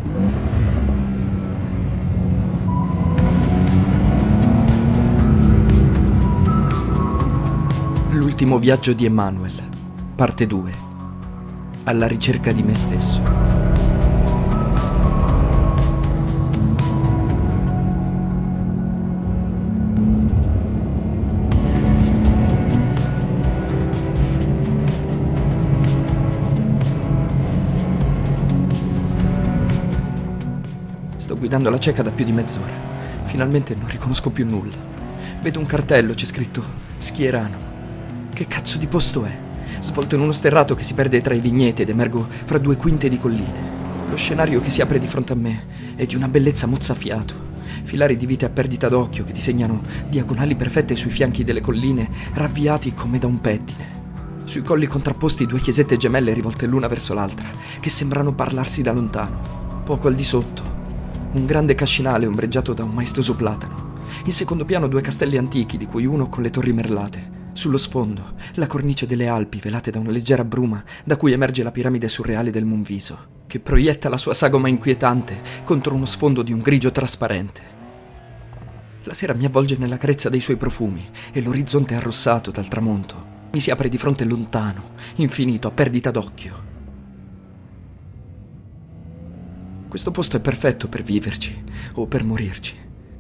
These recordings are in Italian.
L'ultimo viaggio di Emmanuel, parte 2. Alla ricerca di me stesso. Sto guidando la cieca da più di mezz'ora. Finalmente non riconosco più nulla. Vedo un cartello, c'è scritto Schierano. Che cazzo di posto è? Svolto in uno sterrato che si perde tra i vigneti ed emergo fra due quinte di colline. Lo scenario che si apre di fronte a me è di una bellezza mozzafiato. Filari di vite a perdita d'occhio che disegnano diagonali perfette sui fianchi delle colline, ravviati come da un pettine. Sui colli contrapposti due chiesette gemelle rivolte l'una verso l'altra, che sembrano parlarsi da lontano. Poco al di sotto, un grande cascinale ombreggiato da un maestoso platano. In secondo piano due castelli antichi, di cui uno con le torri merlate. Sullo sfondo, la cornice delle Alpi velate da una leggera bruma da cui emerge la piramide surreale del Monviso, che proietta la sua sagoma inquietante contro uno sfondo di un grigio trasparente. La sera mi avvolge nella carezza dei suoi profumi e l'orizzonte arrossato dal tramonto mi si apre di fronte lontano, infinito, a perdita d'occhio. Questo posto è perfetto per viverci o per morirci.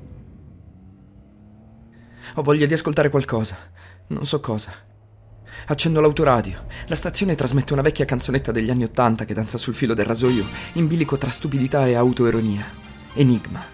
Ho voglia di ascoltare qualcosa. Non so cosa. Accendo l'autoradio. La stazione trasmette una vecchia canzonetta degli anni '80 che danza sul filo del rasoio, in bilico tra stupidità e autoironia. Enigma.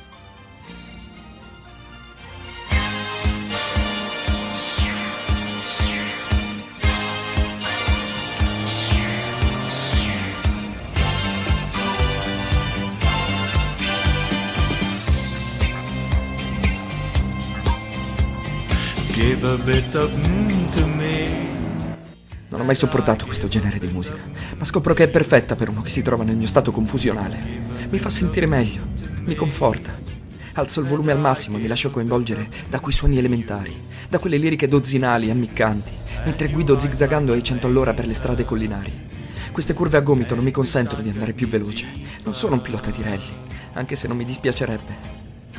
Give a bit of to me. Non ho mai sopportato questo genere di musica, ma scopro che è perfetta per uno che si trova nel mio stato confusionale. Mi fa sentire meglio, mi conforta. Alzo il volume al massimo e mi lascio coinvolgere da quei suoni elementari, da quelle liriche dozzinali e ammiccanti, mentre guido zigzagando ai 100 all'ora per le strade collinari. Queste curve a gomito non mi consentono di andare più veloce. Non sono un pilota di rally, anche se non mi dispiacerebbe.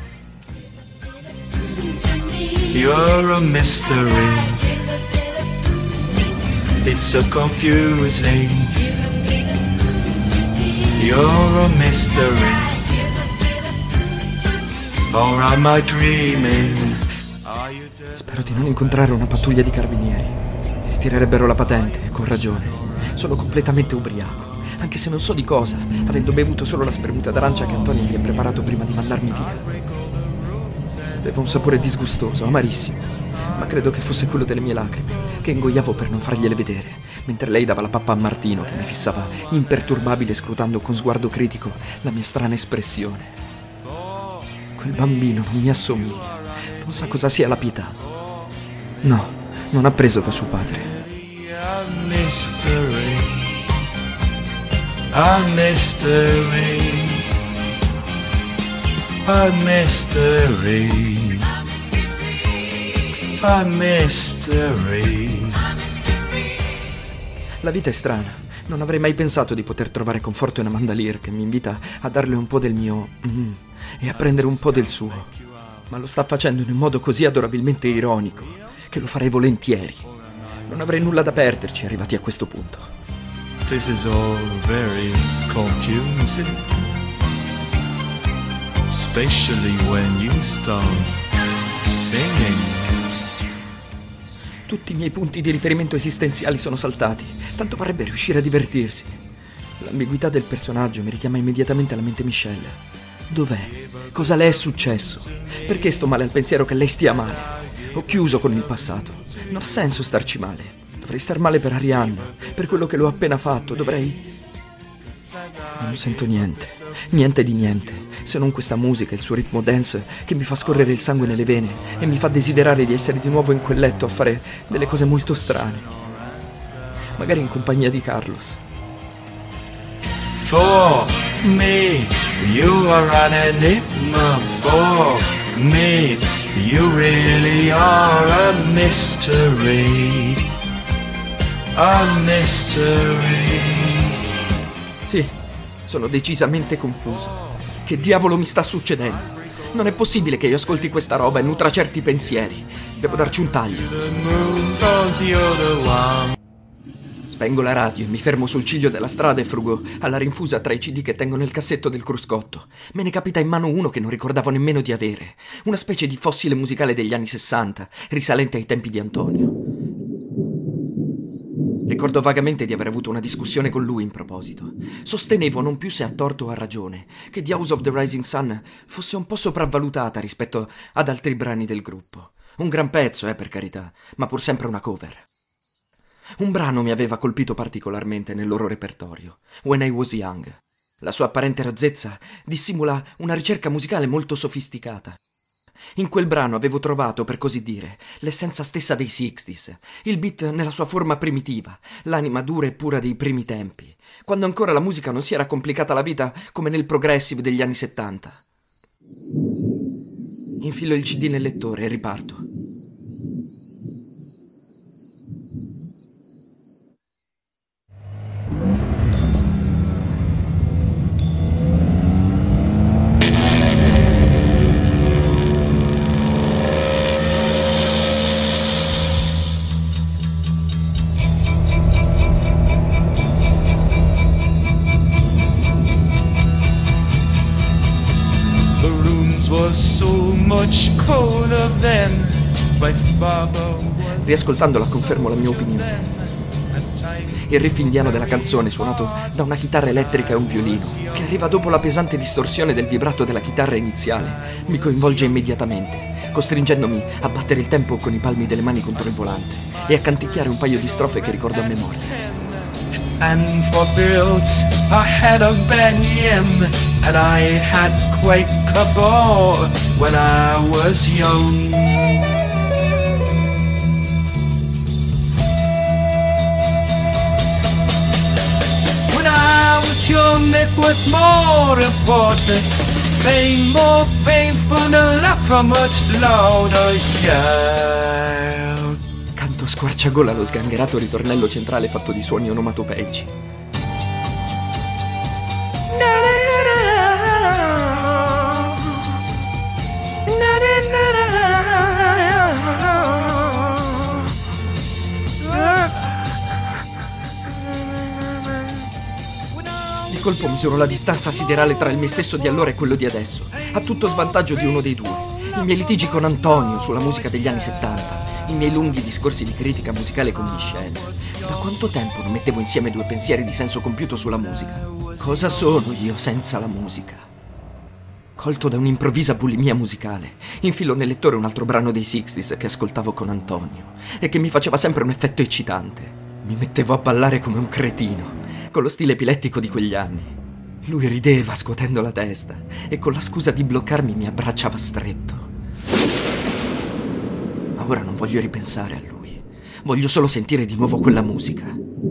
You're a mystery. It's so confusing. You're a mystery. Or am I dreaming? Spero di non incontrare una pattuglia di carabinieri. Mi ritirerebbero la patente, e con ragione. Sono completamente ubriaco, anche se non so di cosa, avendo bevuto solo la spremuta d'arancia che Antonio mi ha preparato prima di mandarmi via. Aveva un sapore disgustoso, amarissimo, ma credo che fosse quello delle mie lacrime, che ingoiavo per non fargliele vedere, mentre lei dava la pappa a Martino, che mi fissava imperturbabile scrutando con sguardo critico la mia strana espressione. Quel bambino non mi assomiglia, non sa cosa sia la pietà. No, non ha preso da suo padre. A mystery. A mystery. A mystery. A mystery. La vita è strana. Non avrei mai pensato di poter trovare conforto in Amanda Lear, che mi invita a darle un po' del mio e a prendere un po' del suo. Ma lo sta facendo in un modo così adorabilmente ironico che lo farei volentieri. Non avrei nulla da perderci arrivati a questo punto. This is all very confusing. Especially when you start singing. Tutti i miei punti di riferimento esistenziali sono saltati, tanto parrebbe riuscire a divertirsi. L'ambiguità del personaggio mi richiama immediatamente alla mente Michelle. Dov'è? Cosa le è successo? Perché sto male al pensiero che lei stia male? Ho chiuso con il passato. Non ha senso starci male. Dovrei star male per Arianna, per quello che l'ho appena fatto. Dovrei... Non sento niente. Niente di niente, se non questa musica e il suo ritmo dance che mi fa scorrere il sangue nelle vene e mi fa desiderare di essere di nuovo in quel letto a fare delle cose molto strane. Magari in compagnia di Carlos. For me, you are an enigma. For me, you really are a mystery. A mystery. Sì, Sono decisamente confuso. Che diavolo mi sta succedendo? Non è possibile che io ascolti questa roba e nutra certi pensieri. Devo darci un taglio. Spengo la radio e mi fermo sul ciglio della strada e frugo alla rinfusa tra i CD che tengo nel cassetto del cruscotto. Me ne capita in mano uno che non ricordavo nemmeno di avere. Una specie di fossile musicale degli anni 60, risalente ai tempi di Antonio. Ricordo vagamente di aver avuto una discussione con lui in proposito. Sostenevo, non più se a torto o a ragione, che The House of the Rising Sun fosse un po' sopravvalutata rispetto ad altri brani del gruppo. Un gran pezzo, per carità, ma pur sempre una cover. Un brano mi aveva colpito particolarmente nel loro repertorio, When I Was Young. La sua apparente razzezza dissimula una ricerca musicale molto sofisticata. In quel brano avevo trovato, per così dire, l'essenza stessa dei 60s, il beat nella sua forma primitiva, l'anima dura e pura dei primi tempi, quando ancora la musica non si era complicata la vita come nel progressive degli anni 70. Infilo il CD nel lettore e riparto. Riascoltandola confermo la mia opinione. Il riff indiano della canzone, suonato da una chitarra elettrica e un violino, che arriva dopo la pesante distorsione del vibrato della chitarra iniziale, mi coinvolge immediatamente, costringendomi a battere il tempo con i palmi delle mani contro il volante e a canticchiare un paio di strofe che ricordo a memoria. And for builds I had a Benyam, and I had Quaker Ball when I was young. When I was young it was more important, pain more painful, and laughter much louder, yeah. Canto a squarciagola lo sgangherato ritornello centrale fatto di suoni onomatopeici. Di colpo misuro la distanza siderale tra il me stesso di allora e quello di adesso, a tutto svantaggio di uno dei due. I miei litigi con Antonio sulla musica degli anni 70, i miei lunghi discorsi di critica musicale con Michelle. Da quanto tempo non mettevo insieme due pensieri di senso compiuto sulla musica? Cosa sono io senza la musica? Colto da un'improvvisa bulimia musicale, infilo nel lettore un altro brano dei 60s che ascoltavo con Antonio e che mi faceva sempre un effetto eccitante. Mi mettevo a ballare come un cretino, con lo stile epilettico di quegli anni. Lui rideva scuotendo la testa e con la scusa di bloccarmi mi abbracciava stretto. Ma ora non voglio ripensare a lui. Voglio solo sentire di nuovo quella musica.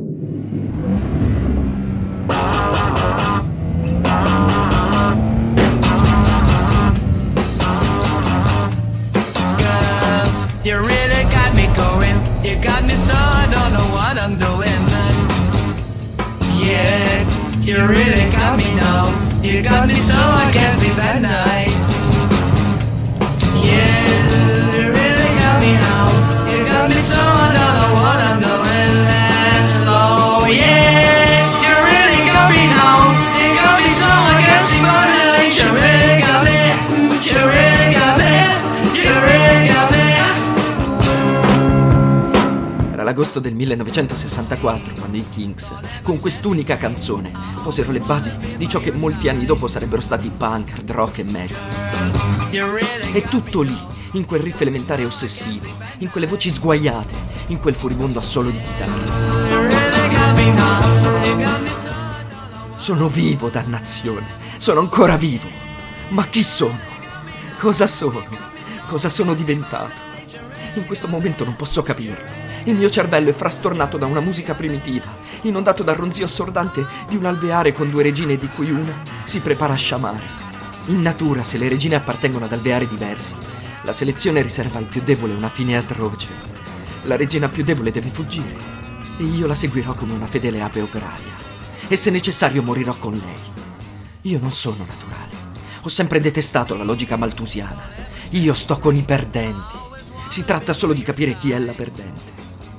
You really got me going. You got me so I don't know what I'm doing. Yeah, you really got me now. You got me so I can't sleep at night. Yeah, you really got me now. You got me so I don't know what I'm doing. Oh yeah, you really got me now. You got me so I can't sleep at night. You really got me. You really got me. You really got me. Era l'agosto del 1964 quando i Kinks, con quest'unica canzone, posero le basi di ciò che molti anni dopo sarebbero stati punk, hard rock e metal. È tutto lì, in quel riff elementare ossessivo, in quelle voci sguaiate, in quel furibondo assolo di chitarra. Sono vivo, dannazione, sono ancora vivo. Ma chi sono? Cosa sono? Cosa sono diventato? In questo momento non posso capirlo. Il mio cervello è frastornato da una musica primitiva, inondato dal ronzio assordante di un alveare con due regine di cui una si prepara a sciamare. In natura, se le regine appartengono ad alveari diversi, la selezione riserva al più debole una fine atroce. La regina più debole deve fuggire e io la seguirò come una fedele ape operaia. E se necessario morirò con lei. Io non sono naturale. Ho sempre detestato la logica malthusiana. Io sto con i perdenti. Si tratta solo di capire chi è la perdente.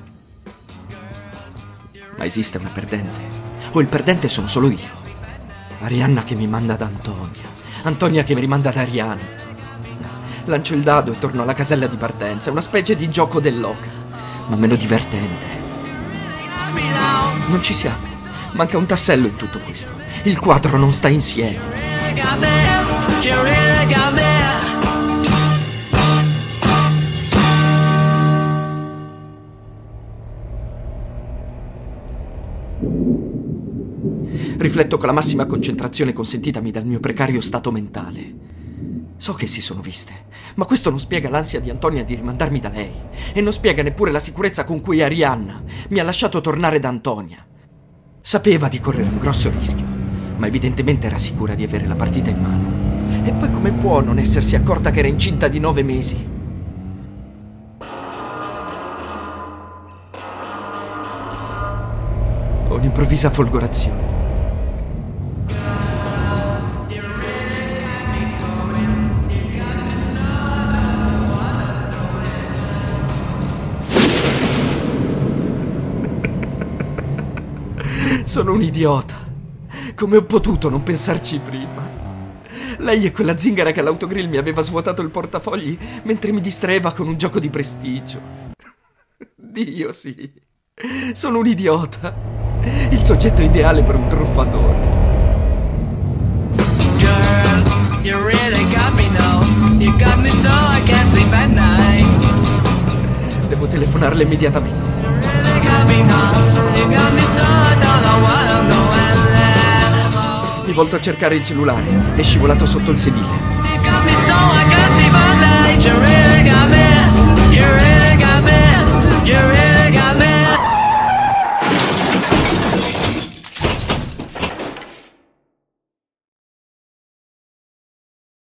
Ma esiste una perdente? O il perdente sono solo io? Arianna che mi manda ad Antonia. Antonia che mi rimanda ad Arianna. Lancio il dado e torno alla casella di partenza. È una specie di gioco dell'oca, ma meno divertente. Non ci siamo. Manca un tassello in tutto questo. Il quadro non sta insieme. Rifletto con la massima concentrazione consentitami dal mio precario stato mentale. So che si sono viste, ma questo non spiega l'ansia di Antonia di rimandarmi da lei e non spiega neppure la sicurezza con cui Arianna mi ha lasciato tornare da Antonia. Sapeva di correre un grosso rischio, ma evidentemente era sicura di avere la partita in mano. E poi come può non essersi accorta che era incinta di 9 mesi? Ho un'improvvisa folgorazione. Sono un idiota. Come ho potuto non pensarci prima? Lei è quella zingara che all'autogrill mi aveva svuotato il portafogli mentre mi distraeva con un gioco di prestigio. Dio sì. Sono un idiota. Il soggetto ideale per un truffatore. Girl, you really got me now. You got me so I can't sleep at night. Devo telefonarle immediatamente. Mi volto a cercare il cellulare. È scivolato sotto il sedile.